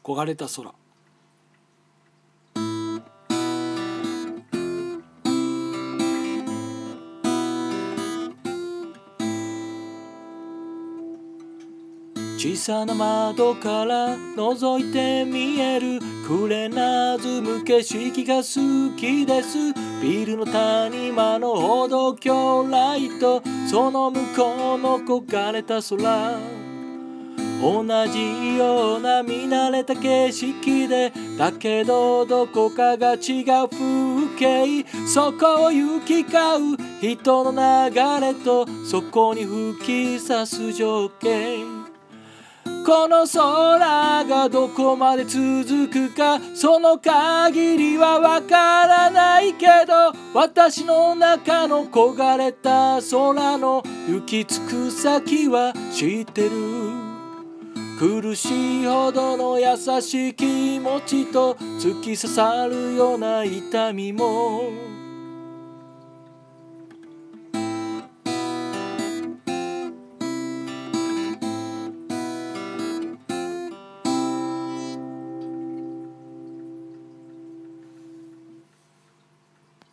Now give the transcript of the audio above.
焦がれた空。小さな窓から覗いて見えるクレナズム景色が好きです。ビルの谷間の歩道橋ライト、その向こうの焦がれた空。同じような見慣れた景色で、だけどどこかが違う風景。そこを行き交う人の流れと、そこに吹き刺す情景。この空がどこまで続くか、その限りはわからないけど、私の中の焦がれた空の行き着く先は知ってる。苦しいほどの優しい気持ちと、突き刺さるような痛みも